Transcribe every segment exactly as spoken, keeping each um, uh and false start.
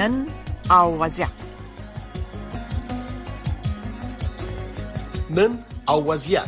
نن او وضعیت. نن او وضعیت.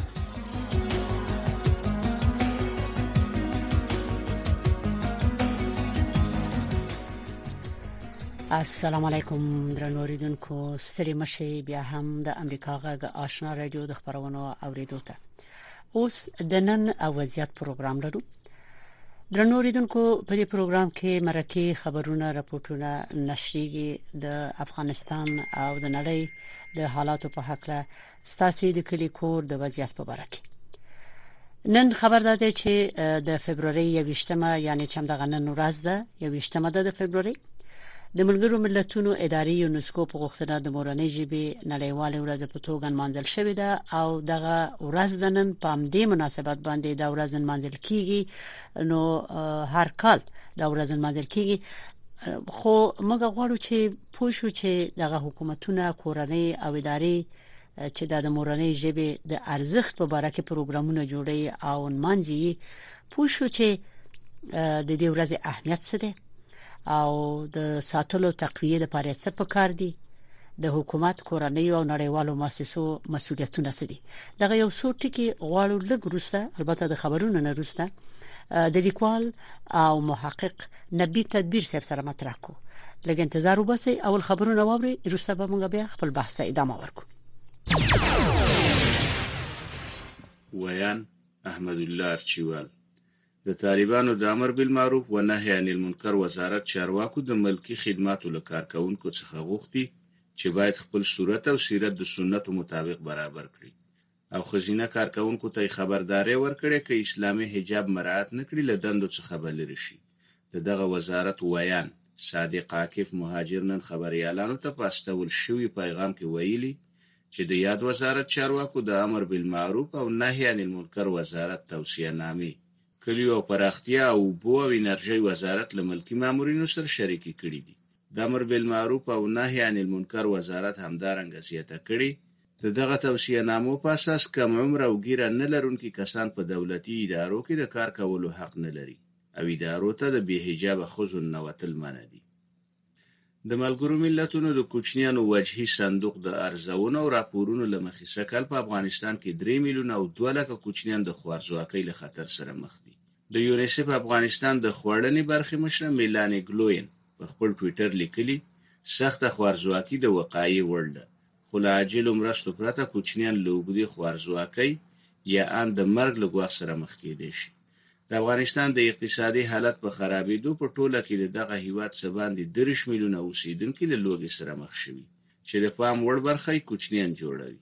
السلام علیکم درنو اوریدونکو، ستړي مشي بیا هم د امریکا غږ آشنا رادیو د خبرونو اوریدو ته. اوس د نن او وضعیت پروګرام لرو. درنو اوریدونکو، په دې پروګرام کې مرکه خبرونه، راپورټونه نشریږي د افغانستان او د نړۍ د حالاتو په اړه، ستاسو د کلی کور د وضعیت په اړه کې. نن خبر داده چې د فبرवरी یویشتمه یعنی چې دغه نن ورځ ده، یویشتمه ده د فبرवरी، د ملګرو ملتونو ادارې یونسکو په غوښتنه د مورنۍ ژبې نړیوالې ورځ په توګه نمانځل شوې ده او دغه ورځ د نن په همدې مناسبت باندې د ورځ نمانځل کیږي. نو هر کال د ورځ نمانځل کیږي، خو موږ غواړو چې پوه شو چې دغه حکومتونه، کورنۍ او ادارې چې د مورنۍ ژبې د ارزښت په اړه کې پروګرامونه جوړي او نمانځي، پوه شو چې د دې ورځې اهمیت څه دی او د ساتلو تقویه لپاره څه پکار دي، د حکومت، کورنۍ او نړیوالو مؤسسو مسؤلیتونه څه دي. دغه یو څو ټکي غواړو لږ وروسته، البته د خبرونو نه وروسته، د لیکوال او محقق نبی تدبیر صاحب سره مطرح کو. لږ انتظار وباسئ، اول خبرونه واورئ، وروسته به موږ بیا خپل بحث ادامه ورکړو. ویان احمد الله ارچیوال. د طالبانو د امر بالمعروف و نهی عن المنکر وزارت چارواکو د ملکی خدماتو لکارکونکو څخه غوښتي چې باید خپل صورت او سیرت د سنتو مطابق برابر کړي او خزینه کارکونکو ته خبرداري ورکړي چې اسلامي حجاب مراعات نکړي له دندو څخه بلل شي. دغه وزارت ویان صادق عاکف مهاجر نن خبريالانو ته پاستول شوی پیغام کې ویلي چې د یاد وزارت چارواکو د امر بالمعروف او نهی عن المنکر وزارت توصیه نامې کلیو او پراختیا او بو او انرژي وزارت له ملکی مامورینو سره شریکي کړي دي. د امر بالمعروف او نهی عن المنکر وزارت همدارنګه زیاته کړي چې دغه توصیه نامو په اساس کم عمر او ګیره نه لرونکي کسان په دولتي ادارو کې د کار کولو حق نه لري او ادارو ته د بې حجاب خزو نوتل منع دي. د ملګرو ملتونو د کوچنیانو وجهي صندوق د ارزونو او راپورونو لمخې سکل په افغانستان کې درې میلیون او دوه لکه کوچنیان د خوارځواکۍ له خطر سره مخ دي. د یونیسف افغانستان د خوړنې برخې مشره میلانی ګلوین په خپل ټوئیټر لیکلي سخت خوارځواکي د وقایع وړ ده، خو له عاجل مرستو پرته کوچنیان له اوږدې خوارځواکۍ یا ان د مرګ له ګواښ سره مخ کېدای شي. د افغانستان د اقتصادي حالت په خرابېدو په ټوله کې دغه هیواد څخه باندې دېرش میلیونه اوسیدونکي له لوږې سره مخ شوي چې د پام وړ برخه یې کوچنیان جوړوي.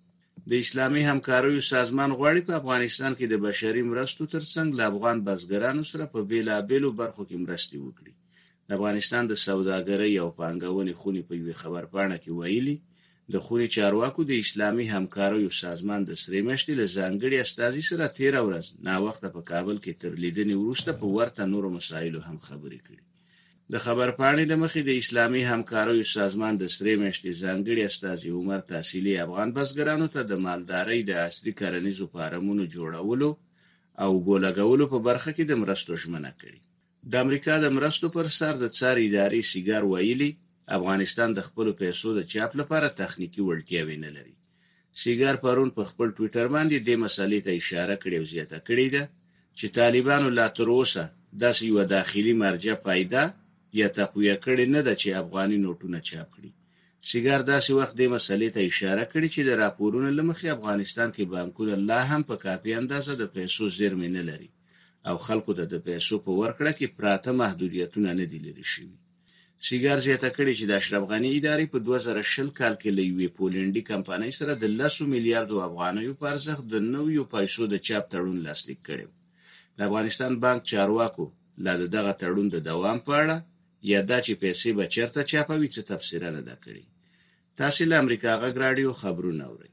د اسلامي همکاریو سازمان غواړي په افغانستان کې د بشري مرستو ترڅنګ له افغان بزګرانو سره په بیلابېلو برخو کې مرستې وکړي. د افغانستان د سوداګرۍ او پانګونې خونې په یوه خبرپاڼه کې ویلي د خونې چارواکو د اسلامي همکاریو سازمان د سرې میاشتې له ځانګړي استازي سره تیره ورځ ناوخته په کابل کې تر لیدنې وروسته په ورته نورو مسایلو هم خبرې کړي. د خبرپاڼې له مخې د اسلامي همکاریو سازمان د سرې میاشتې ځانګړي استازي عمر تحصیلي افغان بزګرانو ته د مالدارۍ د عصري کرنیزو فارمونو جوړولو او ګولګولو په برخه کې د مرستو ژمنه کړې. د امریکا د مرستو پر سر د څار ادارې سیګار ویلي افغانستان د خپل پیسو د چاپ لپاره تخنیکی وړتیاوې نه لري. سیګار پرون په خپل ټوئیټر باندې د مسلې ته اشاره کړې او زیاته کړې ده چې طالبانو لا تر اوسه داسې یو داخلي مرجع پیدا یا تقویه کړې نه ده چې افغاني نوټونه چاپ کړي. سیګار داسې وخت د مسلې ته اشاره کړې چې د راپورونو لمخې افغانستان کې بانکونه لا هم په کافي اندازه د پیسو زیرمې نه لري او خلکو ته د پیسو په ورکړه کې پراته محدودیتونه نه دي لري شوي. سیګار زیاته کړي چې د اشرف غنی ادارې په دوه زره شل کال کې له یوې پولنډي کمپنۍ سره د لسو میلیارډو افغانیو په ارزښت د نویو پیسو د چاپ تړون لاسلیک کړی. د افغانستان بانک چارواکو لا دغه تړون د دوام په اړه یا دا چې پیسې به چیرته چاپوي څه تفسیر نه ده کړی. تاسو له امریکا غږ رادیو خبرونه اورئ.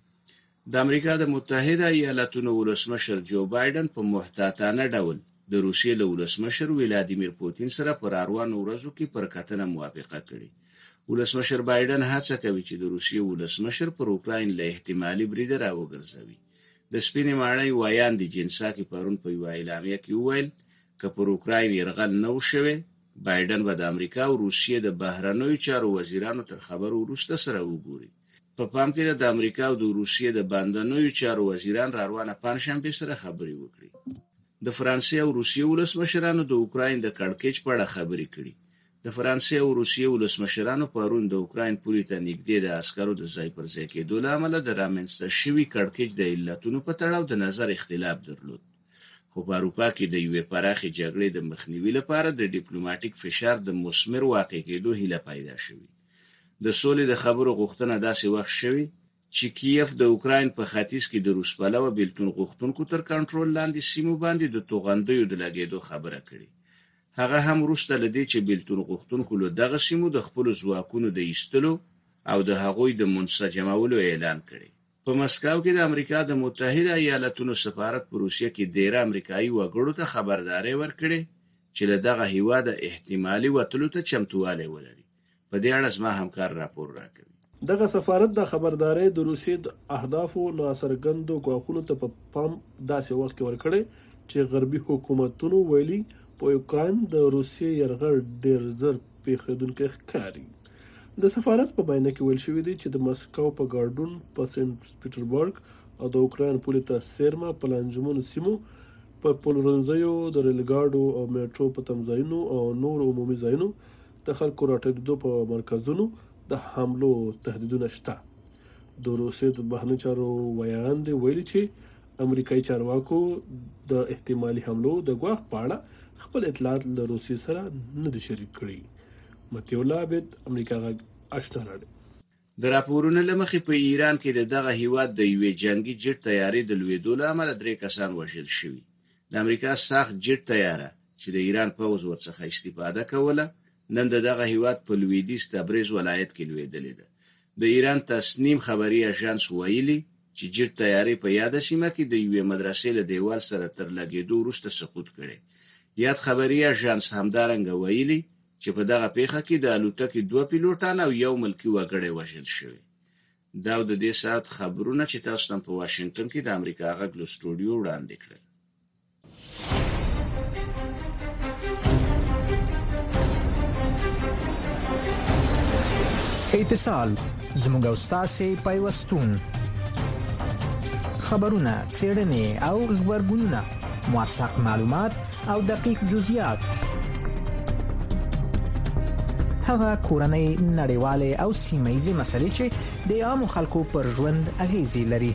د امریکا د متحده ایالاتونو ولسمشر جو بایدن په محتاطانه ډول د روسیې له ولسمشر ولادیمیر پوتین سره پر روانو ورځو کې پر کتنه موافقه کړې. ولسمشر بایدن هڅه کوي چې د روسیې ولسمشر پر اوکراین له احتمالي برید راوګرځوي. د سپینې ماڼۍ وایان د جنساکي پرون په یو اعلامیه کې وویل که پر اوکراین یرغل نه وشوي بایدن به د امریکا او روسیې د بهرنیو چارو وزیرانو تر خبرو وروسته سره وګوري. په پام کې د امریکا او د روسیې د بندنوي چارو وزیران را روانه پنځشنبه سره خبرې وکړي. د فرانسې او روسیې ولسمشرانو د اوکراین د کړکېچ په اړه خبرې کړي. د فرانسې او روسیې ولسمشرانو پرون د اوکراین پولې ته نږدې د عسکرو د ځای پر ځای کېدو له امله د رامنځته شوي کړکېچ د علتونو په تړاو د نظر اختلاف درلود. خو په اروپا کې د یوې پراخې جګړې د مخنیوي لپاره د ډیپلوماټیک فشار د مثمر واقع کېدو هیله پیدا شوې. د سولې د خبرو غوښتنه داسې وخت شوې چې کیف د اوکراین په ختیځ کې د روس پلوه بیلتون غوښتونکو تر کنټرول لاندې سیمو باندې د توغندیو د لګېدو خبره کړې. هغه هم وروسته لدې چې بیلتون غوښتونکو له دغه سیمو د خپل ځواکونو د ایستلو او د هغوی د منسجمولو اعلان کړي. په مسکو کې د امریکا د متحده ایالاتونو سفارت په روسیه کې ډېر امریکایي وګړو ته خبرداري ورکړي چې له دغه هیواد احتمالي وټلو ته چمتوالی ولري. په دې اړه زما همکار راپور راکوي. دغه سفارت د خبرداري د روسیې د اهدافو ناڅرګندو ګواښونو ته په پام داسې وخت کې ورکړي چې غربي حکومتونو ویلي په اوکراین د روسیې یرغل ډېر زر پیښیدونکی ښکاري. د سفارت په بیان کې ویل شوی دی چې د مسکو په ګارډون په سنت پیټرزبورګ او د اوکراین پولې ته سیرما په لانجمنو سیمو په پلورنځیو د ریلګاډو او میټرو په تمځایونو او نور عمومي ځایونو د خلکو راټولېدو په مرکزونو د حملو تهدیدونه شته. د روسیې د بهرنیو چارو ویاند ویلي چې امریکایي چارواکو د احتمالي حملو د ګواښ په اړه خپل اطلاعات له روسیې سره نه دي شریک کړي. متیولا عبد امریکا غږ آشنا راډیو. د راپورونو له مخې په ایران کې د دغه هیواد د یوې جنگي جټ طیارې د لوېدو له امله درې کسان وژل شوي. د امریکا ساخت جټ طیاره چې د ایران پوځ ورڅخه استفاده کوله نن د دغه هیواد په لویدیځ تبریز ولایت کې لوېدلې ده. د ایران تسنیم خبري اژانس ویلي چې جټ طیارې په یاده سیمه کې د یوې مدرسې له دیوال سره تر لګېدو وروسته سقوط کړي. یاد خبري اژانس همدارنګه ویلي چې په دغه پیښه کې د الوتکې دوه پیلوټان او یو ملکی وګړی وژل شوی. دا د دې ساعت خبرونه چې تاسو ته په واشنگټن کې د امریکا غږ له سټوډیو وړاندې کړل. اتصال زموږ او ستاسو پیوستون خبرونه څېړنې او خبرګونونه موثق معلومات او دقیق جزئیات هغه کورنۍ نړیواله او سیمه‌یزه مسلې چې د عامو خلکو پر ژوند اغیزې لري.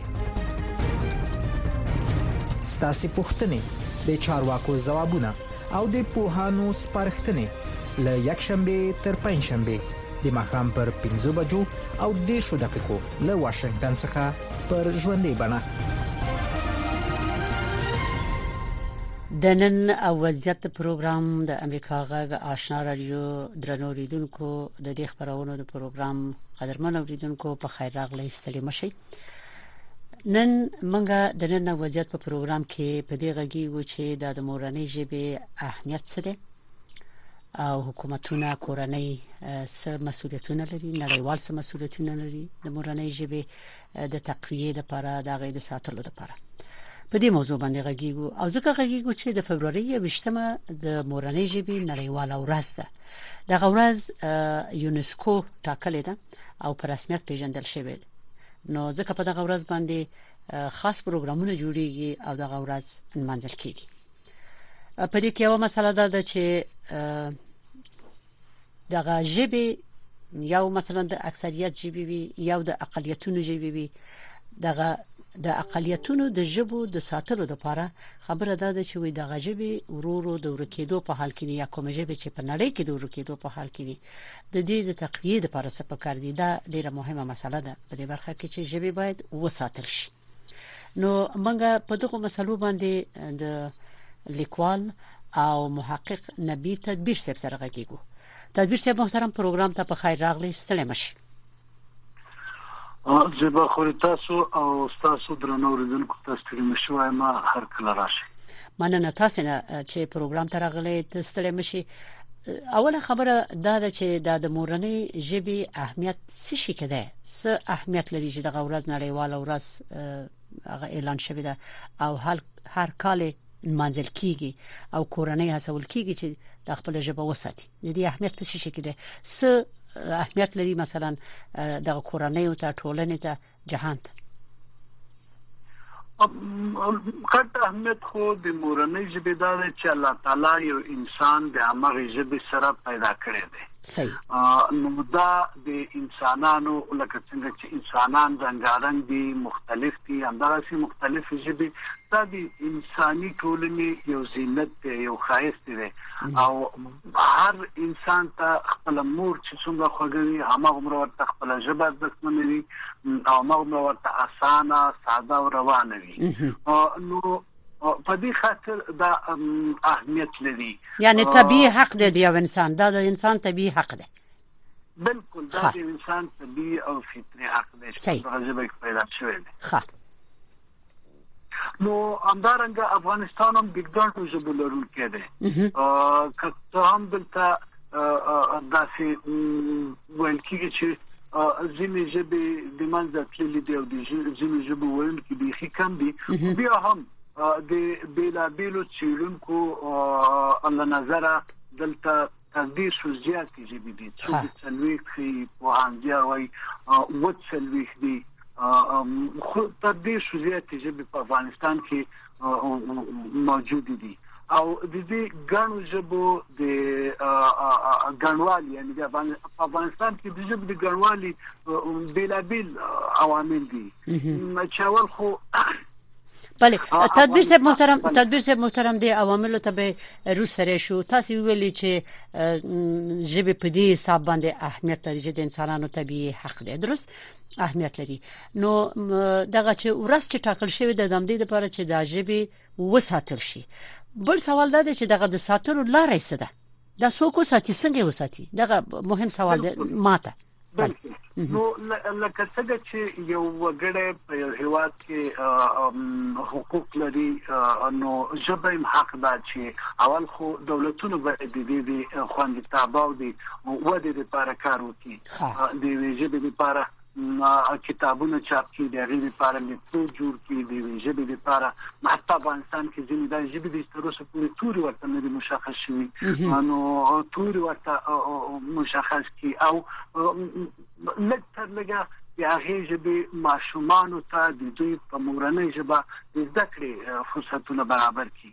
ستاسو پوښتنې د چارواکو ځوابونه او د پوهانو سپارښتنې له یکشنبه تر پنځشنبه د ماښام پر پنځه بجو او دېرش دقیقو له واشنگټن څخه پر ژوندۍ بڼه. د نن وضعیت پروګرام د امریکا غږ آشنا رادیو درنو اوریدونکو د دې خبرونو د پروګرام قدرمن اوریدونکو په خیر راغلی ستړي مشي. نن منګه د نن وضعیت په پروګرام کې په دې غږیږو چې د مورنۍ ژبې اهمیت څه دی او حکومتونه کورنۍ څه مسؤلیتونه لري، نړیوال څه مسؤلیتونه لري د مورنۍ ژبې د تقویه لپاره د غږ ساتلو لپاره. په دې موضوع باندې غږیږو او ځکه غږیږو چې د فبرवरी یوویشتمه د مورنۍ ژبې نړیواله ورځ ده. دغه ورځ یونسکو ټاکلې ده او په رسمیت پیژندل شوې ده. نو ځکه په دغه ورځ باندې خاص پروګرامونه جوړیږي او دغه ورځ نمانځل کیږي. په دې کې یو مسله ده چې دغه ژبې یو مثلا د اکثریت ژبې وي یو د اقلیتونو ژبې وي. دغه د اقلیتونو د ژبو د ساتلو لپاره خبره ده چې وي دغه ژبې ورورو د ورکېدو په حال کې یا کوم ژبه چې په نړۍ کې د ورکېدو په حال کې دي د دې د تقویه لپاره څه پکار دي. دا ډیره مهمه مسله ده په دې برخه کې چې ژبې باید وساتل شي. نو موږ په دغه مسلو باندې د لیکوال او محقق نبی تدبیر صاحب سره غږیږو. تدبیر صاحب محترم پروګرام ته په خیر راغلی. سلام مشي. زبا خوري تاسو او تاسو درنو اوریدونکو تاسو ته مشوای ما هر کله راشي. مننه تاسو نه چې پروګرام ته راغلی تاسو مشي. اوله خبره دا ده چې د مورنۍ ژبې اهمیت څه شي کده څه اهمیت لري چې دغه ورځ نړیواله ورځ هغه اعلان شوی ده او هر هر کال منځل کیږي او کورنۍ هڅول کیږي چې د خپل ژبه وساتي. د دې اهمیت څه شي کې ده؟ څه اهمیت لري مثلا د کورنۍ او ته ټولنې ته جهان ته؟ کټ اهمیت خو د مورنۍ ژبې دا چې الله تعالی یو انسان د هغه ژبې سره پیدا کړی دی. صحیح. نو دا د انسانانو لکه څنګه چې انسانان څنګه دي مختلف دي همدارسي مختلف ژبې دا د انساني ټولنې یو زینت دی یو ښایست دی او هر انسان ته خپل مور چې څنګه خوږوي هغه ورته خپل ژبه د ښکلوي او هغه ورته اسانه ساده او روانه وي. نو په دې خاطر دا اهمیت لري. یعنی طبيعي حق دی د یو انسان، دا د انسان طبيعي حق دی. بالکل دا د انسان طبيعي او فطري حق دی چې په ژبه کې پیدا شوی دی. ښه. نو همدارنګه افغانستان هم د ګڼو ژبو لرونکی دی. که هم دلته داسې ویل کېږي چې ځینې ژبې د منځه تللي دي او د ځینې ژبو ویونکي بیخي کم دي. بیا هم د بیلابیلو څېړونکو له نظره دلته تقدیر شو زیاتې ژبې دي. څوک څلوېښت ښیي پوهاندیان وایي اووه څلوېښت دي. خو تقدیر شو زیاتې ژبې په افغانستان کې موجود دي او د دې ګڼو ژبو د ګڼوالي یعنی د افغانستان کې د ژبې د ګڼوالي بیلابیل عوامل دي چې اول خو بله تدبیر صاحب محترم تدبیر صاحب محترم دی عوامل ته به رو سره شو. تاسو ویلي چې ژبه په دې حساب باندې اهمیت لري چې د انسانانو طبيعي حق دی، درست اهمیت لري. نو دغه چې ورځ چې ټاکل شوی د دمدې لپاره چې د ژبه وساتل شي، بل سوال دا دی چې دغه د ساتلو لارې څه ده؟ دا څوک وساتي، څنګه وساتي؟ دغه مهم سوال دی ماته. نو لکه څنګه چې یو وګړی په یو هیواد کې حقوق لري نو ژبه هم حق ده چې اول خو دولتونه باید د دې خوندیتوب او د ودې لپاره کار وکړي. د ژبې لپاره کتابونه چاپ کړي، د هغې لپاره لیکدود جوړ کړي، د ژبې لپاره حتی افغانستان کې ځینې دا ژبې د تر اوسه پورې توري ورته نه دي مشخص شوي نو توري ورته مشخص کړي او لږ تر لږه د هغې ژبې ماشومانو ته د دوی په مورنۍ ژبه د زده کړې فرصتونه برابر کړي.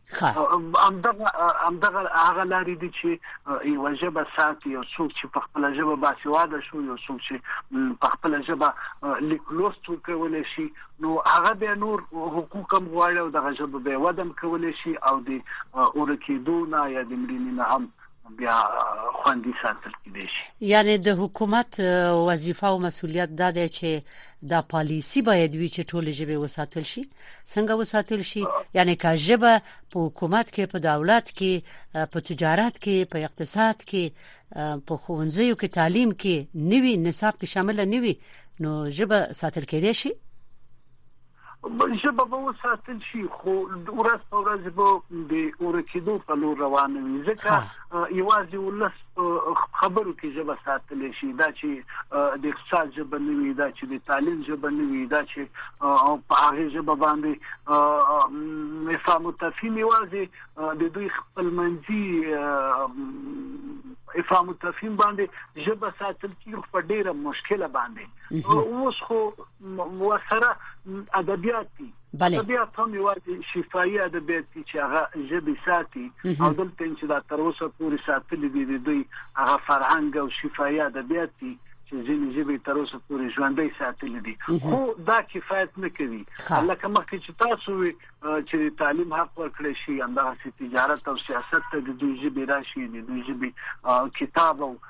همدغه هغه لارې دي چې یوه ژبه ساتي، یو څوک چې په خپله ژبه باسواده شو، یو څوک چې په خپله ژبه لیک لوست ورکولی شي نو هغه بیا نور حقوق هم غواړي او دغه ژبه بیا وده هم کولی شي او د ورکېدو نه یا د مړینې نه هم بیا خوندي ساتل کېدای شي. یعنی د حکومت وظیفه او مسؤلیت دا دی چې دا پالیسی باید وي چې ټول ژبې وساتل شي. څنګه وساتل شي؟ یعنی که ژبه په حکومت کې، په دولت کې، په تجارت کې، په اقتصاد کې، په ښوونځیو کې، تعلیم کې نوي نصاب کې شامل نه وي نو ژبه ساتل کېدای شي. ژبه به وساتل شي خو ورځ په ورځ به د ورکېدو په لور روانه وي ځکه یوازې ولس خبرو کې ژبه ساتلی شي، دا چې د اقتصاد ژبه نه وي، دا چې د تعلیم ژبه نه وي، دا چې په هغې ژبه باندې افهام و تفهیم یوازې د دوی خپلمنځي افهام و تفهیم باندې ژبه ساتل کېږي په ډېره مشکله باندې. اوس خو ورسره ادبیات دي، ادبیات هم یوازې شفاهي ادبیات دي چې هغه ژبې ساتي او دلته چې دا تر اوسه پورې ساتلي دي د دوی هغه فرهنګ او شفاهي ادبیات دي چې ځینې ژبې تر اوسه پورې ژوندۍ ساتلي دي خو دا کفایت نه کوي. لکه مخکې چې تاسو وي چې د تعلیم حق ورکړی شي، همدغسې تجارت او سیاست ته د دوی ژبې راشي، د دوی ژبې کتاب او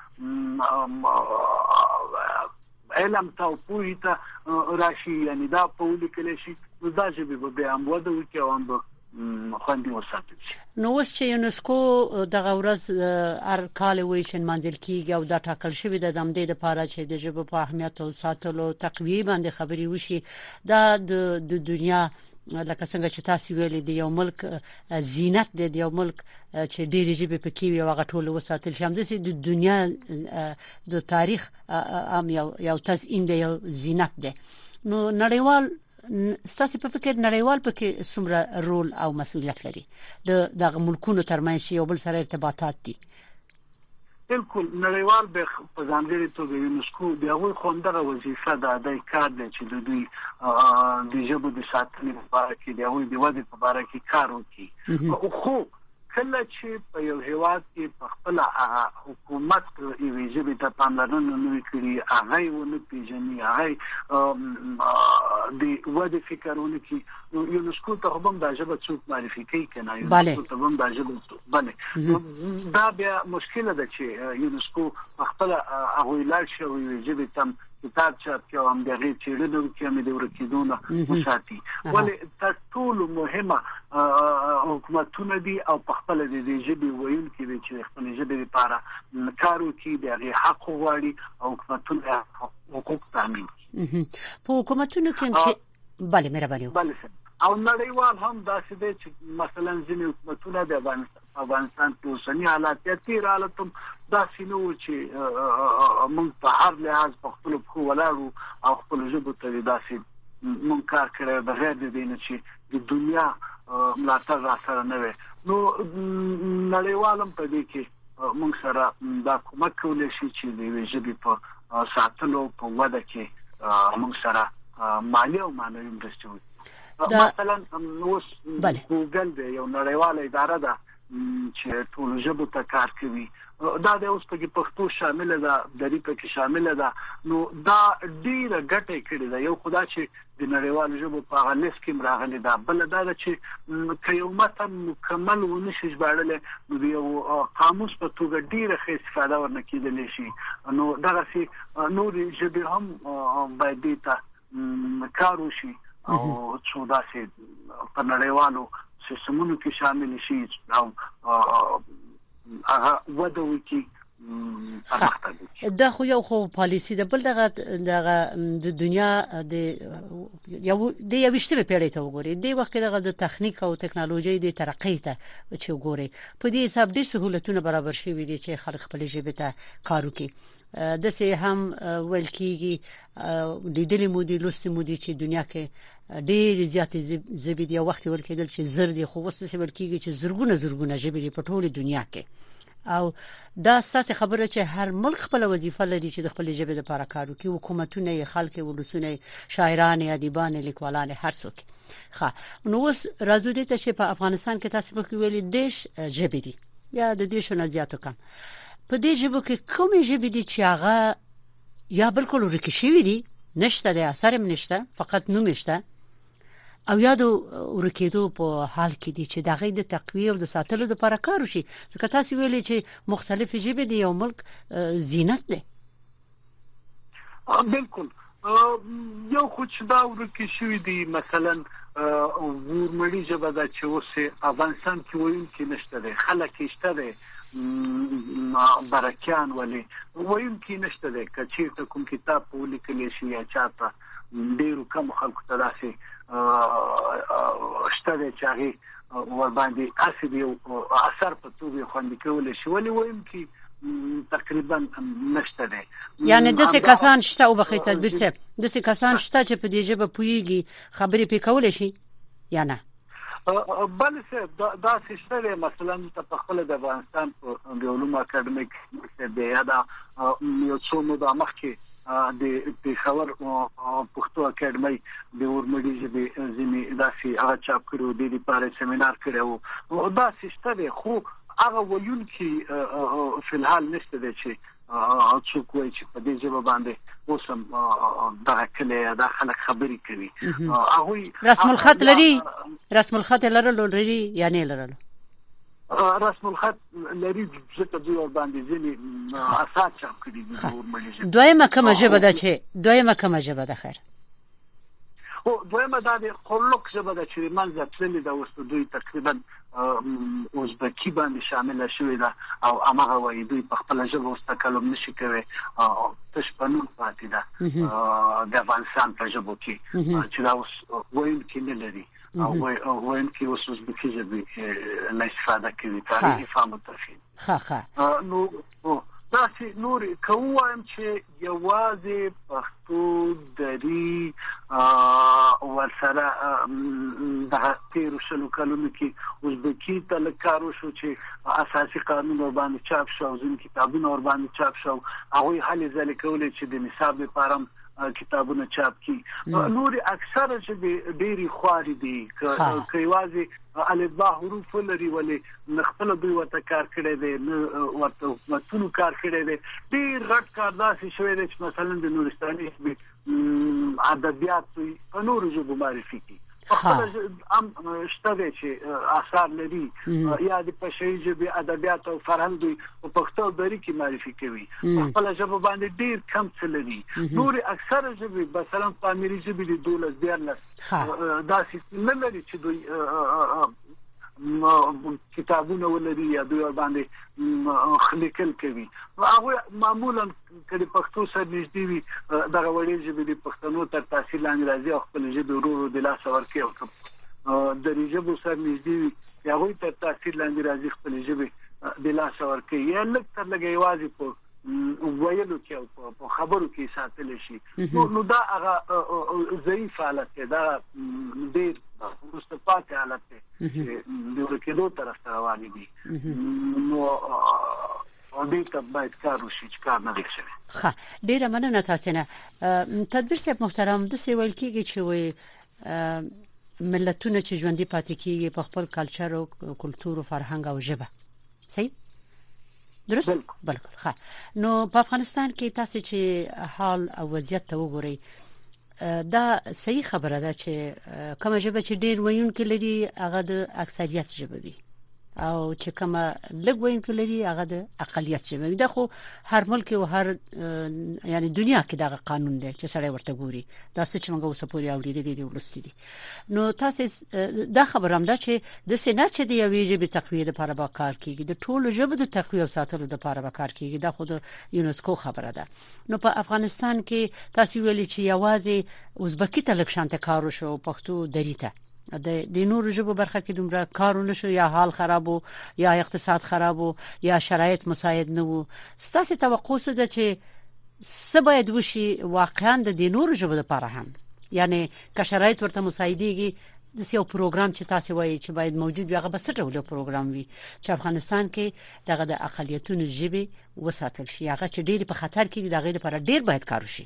علم ته او پوهې ته راشي، یعنی دا په ولیکلی شي نو دا ژبې به بیا هم وده وکړي او هم به خوندي وساتل شي. نو اوس چې یونسکو دغه ورځ هر کال وایي چې نمانځل کېږي او دا ټاکل شوي ده د همدې دپاره چې د ژبو په اهمیت او ساتلو تقویې باندې خبرې وشي. دا د دنیا لکه څنګه چې تاسو ویلي د یو ملک زینت دی، د یو ملک چې ډېرې ژبې پکې وي او هغه ټول وساتل شي. همداسې د دنیا د تاریخ هم یو یو تزئین دی، یو زینت دی. نو نړیوال ستاسو په فکر نړیوال پکې څومره رول او مسؤلیت لري د دغه ملکونو ترمنځ یو بل سره ارتباطات دي؟ بالکل نړیوال به په ځانګړي توګه یونسکو د هغوی خوندره وظیفه ده د کار د چې د دوی د ژبو د ساتنې لپاره کې د هغوی د ودې په اړه کې کار وکړي. خو کله چې په یو هیواد کې په خپل حکومت یوې ژبې ته پاملرنه نه کړي، هغه ونه پیژني، هغه د ودې فکر ونه کړي، نو یونسکو ته هم دا ژبه څوک معرفي کوي کنه، یونسکو ته هم دا ژبه بله دا بیا مشکله ده چې یونسکو خپل هغه لار شو ژبې ته کتاب چاپ کوي هم دغه چیرې نو کې هم د ورکیدونه وساتي. ولې تر ټولو مهمه حکومتونه دي او په خپل د ژبې ویونکي دي چې خپل ژبې لپاره کار وکړي، د حق غواړي او حکومتونه حقوق تامین کړي. په حکومتونو کې چې بله مهرباني بله او نړیوال هم داسې دی چې مثلا ځینې حکومتونه د افغانستان په اوسني حالات یا تیر حالت هم داسې نه وو چې موږ په هر لحاظ په خپلو پښو ولاړ او خپلو ژبو ته داسې موږ کار کړی بغیر د دې نه چې د دنیا ملاتړ راسره نه وي. نو نړیوال هم په دې کې موږ سره دا کومک کولی شي چې د یوې ژبې په ساتلو په وده کې موږ سره مالي او معنوي مرستې وکړي. مثلا اوس ګوګل دی یو نړیواله اداره ده چې ټول ژبو ته کار کوي، دا د اوس په پښتو شامل ده، دری په شامل ده، نو دا ډیره ګټه کړې ده. یو خدا چې د نړیوال ژبو په غلیس کې راغلي ده، بل دا چې که یو متن مکمل ونشي ژباړل نو د یو قاموس په توګه ډیره ښه استفاده ورنه کېدلی شي. نو دغسې نورې ژبې هم باید دې ته کار وشي او څو داسې په نړیوالو سیستمونو کې شامل شي او هغه وده وکړي. دا خو یو خو پالیسی ده. بل دغه دغه د دنیا د یو د یوشتمه پیړۍ ته وګورئ، د وخت دغه د تخنیک او ټکنالوژي د ترقۍ ته چې وګورئ، په دې حساب ډېر سہولتونه برابر شوي دي چې خلک خپل ژبه ته کار وکړي. د سه هم ویل کیږي د دې مودي لوستي مودي چې دنیا کې ډېر زیات زبې دی وخت ورکېدل چې زر دي، خو وسه سه ویل کیږي چې زرګونه زرګونه ژبې په ټوله دنیا کې. او دا ستاسو خبره چې هر ملک خپل وظیفه لري چې د خپل ژبې لپاره کار وکړي، حکومتونه، خلک، ولسونه، شاعران، ادیبان، لیکوالان، هر څوک. ښه نو اوس راځو دې ته چې په افغانستان کې تاسو په ویلي دیش ژبې دي یا د دیشو نه زیاتو کم په دې ژبه کې کومې ژبې دي چې هغه یا بالکل ورکې شوي دي، نشته د اثر هم نشته، فقط نوم شته، او یا د ورکېدو په حال کې دي چې د هغې د تقویې او د ساتلو لپاره کار وشي؟ ځکه تاسو ویلي چې مختلفې ژبې د یو ملک زینت دی. بالکل یو خو چې دا ورکې شوي دي، مثلا ورمړي ژبه ده چې اوس افغانستان کې ویونکي نشته دی، خلک یې شته دی، برکیان ولې ویونکي نشته دی. که چېرته کوم کتاب په ولیکلی شي یا چاته ډېرو کمو خلکو ته داسې شته دی چې هغې ورباندې هسې د یو اثر په توګه خوندي کولی شي، ولې ویونکي تقریبا نشته دی. یعنې داسې کسان شته، وبخښئ تدبیر صاحب، داسې کسان شته چې په دې ژبه پوهېږي، خبرې پرې کولی شي یا نه؟ بله صاحب داسې شته دی. مثلا په خپله د افغانستان په د علومو اکاډمۍ کې دی یا دا یو څو موده مخکې د پېښور پښتو اکاډمۍ د ورمړي ژبې ځینې داسې هغه چاپ کړي و، دې لپاره سیمینار کړی و، داسې شته دی. خو هغه ویونکي فی الحال نشته دی چې څوک وایي چې په دې ژبه باندې اوس هم دغه کلی دا خلک خبرې کوي. هغوی رسم الخط لري، رسم الخط لرلو لري یا نه لرلو؟ رسم الخط لري، ځکه دوی ورباندې ځینې اثار چاپ کړي دي د ورمړي ژبې. دویمه کومه ژبه ده چې دویمه کومه ژبه ده؟ خیر او دویمه دا د خلق ژبه ده چې منځه تللې ده، اوس دوی تقریبا ازبکی باندې شامله شوې ده او هماغه وایي دوی په خپله ژبه اوس تکلم نشي کوي، تش په نوم پاتې ده د افغانستان په ژبو کې چې دا اوس ویونکي نه لري او ویونکي اوس ازبکي ژبې نه استفاده کوي. تاریخي فهم و تفهیم. ښه ښه نو تاسو نور کوم چې یوازې پښتو دری او ورسره د هڅو شلو کلونو کې ازبکی تلکارو شو چې اساسي قانون ور باندې چاپ شو ځین کتابونه ور باندې چاپ شو هغه حل ځل کولې چې د نصاب لپاره کتابونه چاپ کی نور اکثر چې ډېری خواري دي که یوازې الفبا حروف لري ولې نخپل دوی ورته کار کړی دی ورته متونو کار کړی دی ډېر غټ کار داسې شوی دی چې مثلا د نورستاني ادبیات په نورو ژبو معرفي کوي خپل ام شته چې اثار لري یا د پښتو ژبې ادبیات او فرهنګ په پښتو دری کې معرفي کوي خپل ژبه باندې ډیر کم څه لري نور اکثر ژبې مثلا په امریکا ژبې د دولت دیارلس داسې نه لري چې دوی کتابونه ولري یا دوی باندې خلیکل کوي هغه معمولا کله پښتو سره نږدې وي دغه وړي ژبې د پښتنو تر تحصیل لاندې راځي او خپل ژبه ورو د لاس ورکي او د ژبې سره نږدې وي هغه تر تحصیل لاندې راځي خپل ژبه د لاس ورکي یا لکه تر لګي یوازې په ویلو کې او په خبرو کې ساتل شي نو دا هغه ضعیف حالت دا ډېر مستفاده حالت دی د ورکېدو طرف ته روان دي نو او دې ته باید کار وشي چې کار نه وکړي. ښه ډیره مننه تاسو نه تدبیر صاحب محترم د سی ویل کېږي چې وي ملتونه چې ژوندۍ پاتې کېږي په خپل کلچر او کلتور او فرهنګ او ژبه صحیح درست بالکل ښه نو په افغانستان کې تاسو چې حال او وضعیت ته وګورئ دا صحیح خبره ده چې کومه ژبه چې ډیر ویونکي لري هغه د اکثریت ژبه وي او چې کومه لږ ویونکي لري هغه د اقلیت ژبه وي دا خو هر ملک او هر یعنی دنیا کې دا قانون دی چې سړی ورته ګوري دا څه چې موږ اوس پورې اوریدلې دي ولستې دي نو تاسو دا خبره هم ده چې د سینات چې دی یوې ژبې تقویه لپاره به کار کیږي د ټولو ژبو د تقویه او ساتلو لپاره به کار کیږي دا خو د یونسکو خبره ده نو په افغانستان کې تاسو ویلي چې یوازې ازبکی ته لږ شانته کار وشو پښتو دریته د د نورو ژبو برخه کې دومره کارونه شو یا حال خرابو یا اقتصاد خرابو یا شرایط مساعد نه وو ستاسو توقع څه ده چې څه باید وشي واقعا د نورو ژبو لپاره هم یعنی که شرایط ورته مساعدېږي د یو پروګرام چې تاسو وایي چې باید موجود وي هغه به څه ډول پروګرام وي چې افغانستان کې دغه د اقلیتونو ژبې وساتل شي هغه چې ډېر په خطر کې د غیر لپاره ډېر باید کار وشي.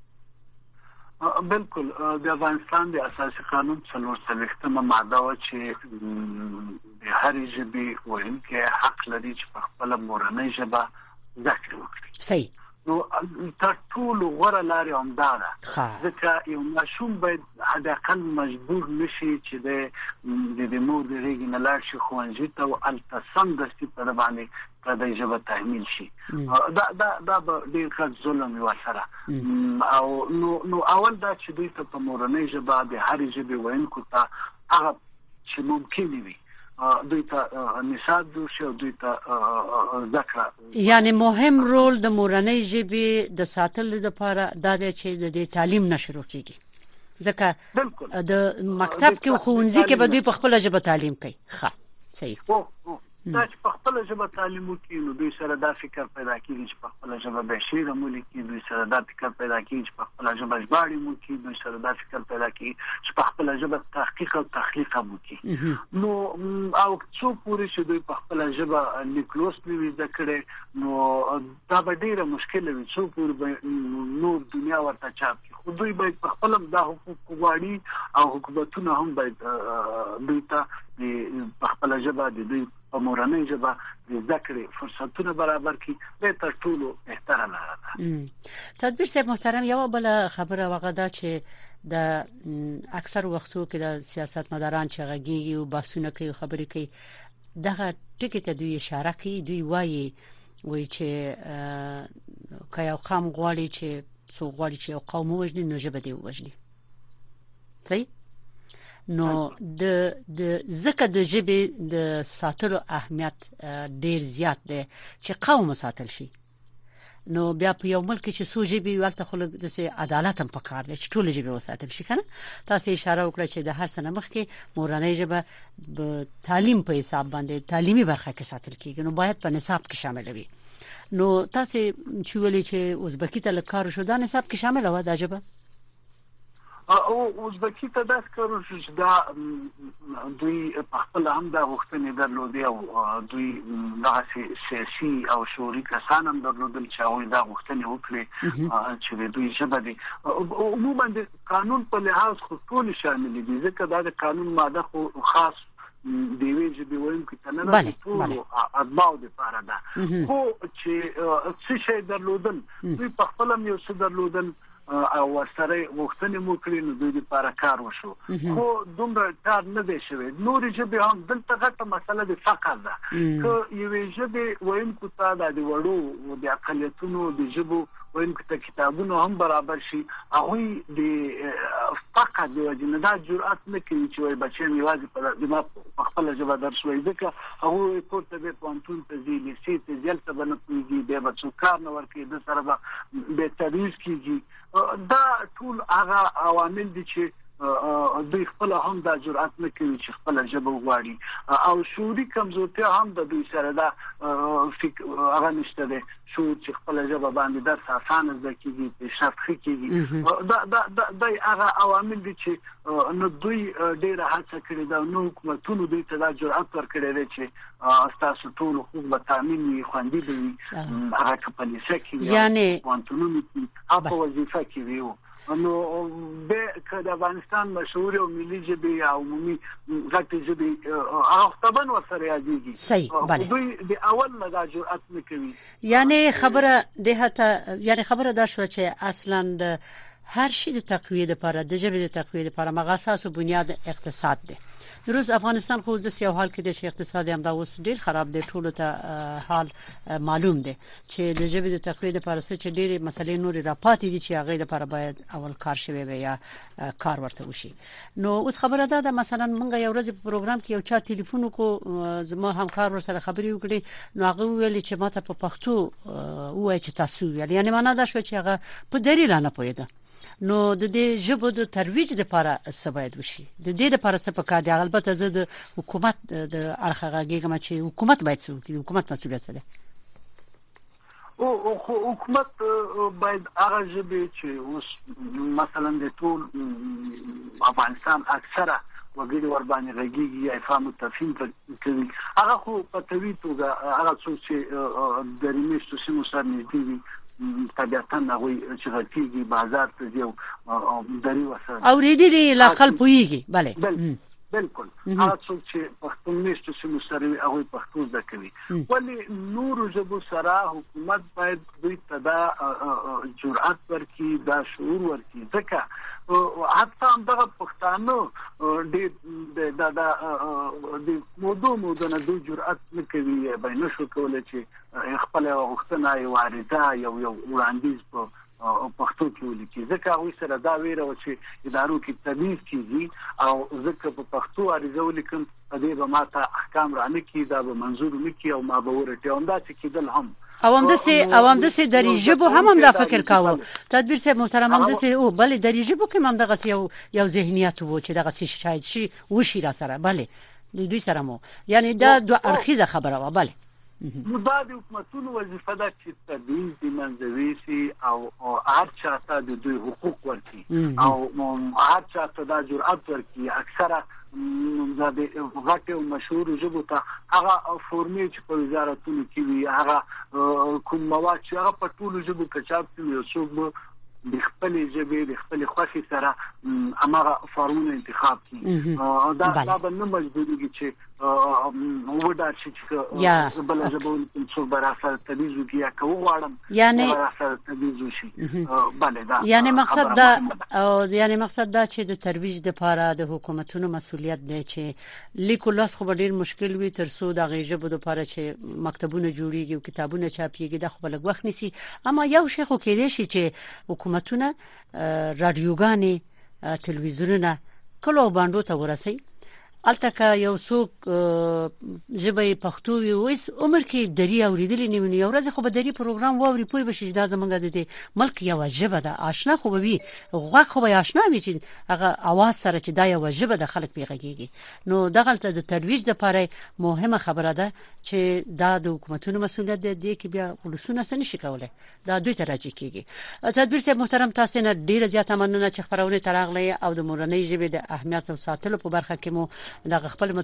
بالکل د افغانستان د اساسي قانون څلور څلوېښتمه ماده و چې د هرې ژبې ویونکي حق لري چې په خپله مورنۍ ژبه زده کړې وکړي. صحیح. نو تر ټولو غوره لارې همدا ده ځکه یو ماشوم باید حداقل مجبور نشي چې د د مور د غېږې نه لاړ شي ښوونځي ته او هلته سمدستي په ده باندې پردۍ ژبه تحمیل شي دا دا دا به ډېر غټ ظلم وي ورسره او نو نو اول دا چې دوی ته په مورنۍ ژبه د هرې ژبې ویونکو ته هغه چې ممکن وي دوی ته نصاب جوړ شي او دوی ته ذکر یعنی مهم رول د مورنۍ ژبې د ساتلو لپاره دا دی چې د تعلیم نشرو کیږي ځکه د مکتب کې او ښوونځي کې به دوی په خپل ژبه تعلیم کوي. ښه صحیح. دا چې په خپل ژبه تعلیم وکړي نو دوی سره دا فکر پیدا کیږي چې په خپل ژبه به شعر هم ولیکي دوی سره دا فکر پیدا کیږي چې په خپل ژبه ژباړې هم وکړي دوی سره دا فکر پیدا کیږي چې په خپل ژبه تحقیق او تخلیق هم وکړي نو او څو پورې چې دوی په خپل ژبه لیک لوست نه وي زده کړی نو دا به ډېره مشکله وي څو پورې به نور دنیا ورته چاپ کړي خو دوی باید په خپل دا حقوق غواړي او حکومتونه هم باید دوی ته په خپل ژبه د دوی په مورنۍ ژبه د زده کړې فرصتونه برابر کړي دا تر ټولو بهتره لاره ده. تدبیر صاحب محترم یو بل خبره وغه ده چې د اکثر وختو کې د سیاستمداران چې غږیږي او بحثونه کوي خبرې کوي دغه ټکی ته دوی اشاره کوي دوی وایي وایي چې که یو قوم غواړي چې څوک غواړي چې یو قوم ووژني نو ژبه دې ووژني. صحیح. نو د د زکه د ژبې د ساتلو اهمیت ډیر زیات دی چې قوم ساتل شي نو بیا په یو ملک چې سو ژبې ولته خلک د سي عدالت هم پکار دی چې ټول ژبې وساتل شي کنه تاسو اشاره وکړه چې د هر سنه مخکې مورنۍ ژبه د تعلیم په حساب باندې تعلیمي برخه کې ساتل کیږي نو باید په نصاب کې شامل وي نو تاسو چې ولې چې ازبکی ته لکار شو دا نصاب کې شامل و دا جبه او ازبکی ته داس کارو چې دا دوی په خپل هم دا غوښتنې درلودې او دوی دغه سیاسي او شعوري کسان هم درلودل چې هغوی دا غوښتنې وکړي چې دوی ژبه دي عموما د قانون په لحاظ خو ټول شامل دي ځکه دا د قانون ماده خو خاص دی ویژه دی وایم کې تنه نه ټول اتباع د پاره ده خو چې څه شي درلودل دوی په خپل هم یو څه درلودل او ورسره وختونه مو کړی نو دوی لپاره کار وشو خو دومره کار نه دی شوی نور ژبه هم دلته غټه مسله د فقر ده که یو ژبه وایم کو تا د وړو د اقلیتونو د ژبو وایم که کتابونو هم برابر شي هغه د فقر د وجنه دا جرأت نه کوي چې وای بچي میوازي په دماغ خپل ژبه درس وایي ځکه هغه کوته به پانتون ته ځي لسی ته ځل ته بنه کوي به بچو کار نه ورکي د سره به تدریس کیږي دا ټول هغه عوامل دي چې دوی خپل هم دا جرأت نه کوي چې خپل ژبه وغواړي او شعوري کمزورتیا هم د دوی سره دا فکر هغه نشته ده شو چې خپل ژبه باندې درس اسانه زده کیږي پیشرفت کیږي دا دا دا هغه عوامل دي چې نو دوی ډیره هڅه کړې ده نو حکومتونو دوی ته دا جرأت ورکړي دي چې تاسو ټول حقوق به تامین وي خوندي وي هغه کپلي سکه یعنی وانتونو په وظیفه کې وي نو به کله افغانستان مشهور او ملي ژبه او عمومي غټ ژبه هغه طبعا ورسره یادېږي صحیح بله دوی د اول نه دا جرأت نه کوي یعنی خبره ده هته یعنی خبره دا شو چې اصلا د هر شي د تقویه لپاره د ژبې د تقویه لپاره مغاساس او بنیاد اقتصاد ده روز افغانستان خو د سیاو حال کې د شي اقتصادي هم دا اوس ډیر خراب دی ټولو ته حال معلوم دی چې د ژبې د تقویه لپاره چې ډېرې مسلې نورې راپاتې دي چې هغه لپاره باید اول کار شوی وي یا کار ورته وشي نو اوس خبره ده مثلا مونږ یو ورځ په پروګرام کې یو چا ټلیفون کو زما همکار ورسره خبري وکړي نو هغه ویل چې ماته په پښتو وایي چې تاسو یعنی معنا دا شو چې هغه په دلیل نه پوهیده نو د دې ژبو د ترویج لپاره څه باید وشي د دې لپاره څه پکار دی البته زه د حکومت د اړخه غږیږم چې حکومت باید څه وکړي حکومت مسؤلیت لري او حکومت باید هغه ژبه چې اوس مثلا د ټول افغانستان اکثره وګړي ور باندې غږیږي یا فهم تفهیم کوي هغه خو په توی توګه هغه څه چې د ریمیشتو سیمو سره نږدې وي طبيعتاً هغه چې غټيږي بازار ته دی او دري وسه او ریدي لا خلک ويږي bale بالکل هغه څوک چې پښتون نشته چې مستری هغه پښتو زده کوي ولی نور ژبو سره حکومت باید دوی ته دا جرأت ورکړي دا شعور ورکړي ځکه حتی هم دغه پښتانه د د د موضوع موضوع نه دوی جرأت نه کوي به نشو کولای چې خپل غوښتنه یو وارده یو یو وړاندیز په پښتو کې ولیکي ځکه هغه سره دا ویره چې ادارو کې تدریس کیږي او ځکه په پښتو عریضه ولیکم په دې به ماته احکام را نه کیږي دا به منظور نه کیږي او ما به ورته اوندا چې کېدل هم عوام د سي عوام د سي دري ژبه هم هم دا فکر کاوه تدبیر سي محترم هم د سي او بل دري ژبه کې هم دغه یو یو ذهنیت وو چې دغه شي شاید شي وشي را سره bale دوی سره مو یعنی دا دوه اړخیزه خبره و bale نو دا د حکومتونو وظیفه ده چې تدریس د منځوي سي او هر چاته د دوی حقوق ورکړي او هر چاته دا جرأت ورکړي اکثره دا د غټ او مشهور ژبو ته هغه فورمې چې په وزارتونو کې وي هغه کوم مواد چې هغه په ټولو ژبو کې چاپ شوي او څوک د خپل ژبې د خپل خوښي سره هغه فارمونه انتخاب کړي دا دا به نه مجبورېږي چې ودا چې بل ژبه څو براسه تدریس کیه کوو غواړم یعنی براسه تدریس شي bale دا یعنی مقصد دا او یعنی مقصد دا چې د ترویج لپاره د حکومتونو مسؤلیت دی چې لیکولاس خو ډیر مشکل وي تر څو د غیژبو لپاره چې مکتبونه جوړیږي او کتابونه چاپیږي د خپل وخت نسی اما یو شی خو کېدې شي چې حکومتونه رادیوګانې تلویزیونونه کلو باندې ته ورسي الته یو څوک ژبه پښتو وي وس عمر کې دري اوریدل نه وي یو ورځ خو به دري پروګرام ووري پوي بشي دا زمونږ د ملک یو ژبه ده آشنا خو به غوږ خو به آشنا وي چې هغه اواز سره چې دا یو ژبه د خلک پیغږي نو دغه د ترویج لپاره مهمه خبره ده چې دا د حکومتونو مسؤلیت دی چې بیا ولسونه سن شي کوله دا دوی ته راځي کیږي تدبیر سي محترم تاسو نه ډیره زیاته مننه چې خبرونه ترغلې او د مورنۍ ژبې د اهمیت او ساتلو په برخه کې مو د خپل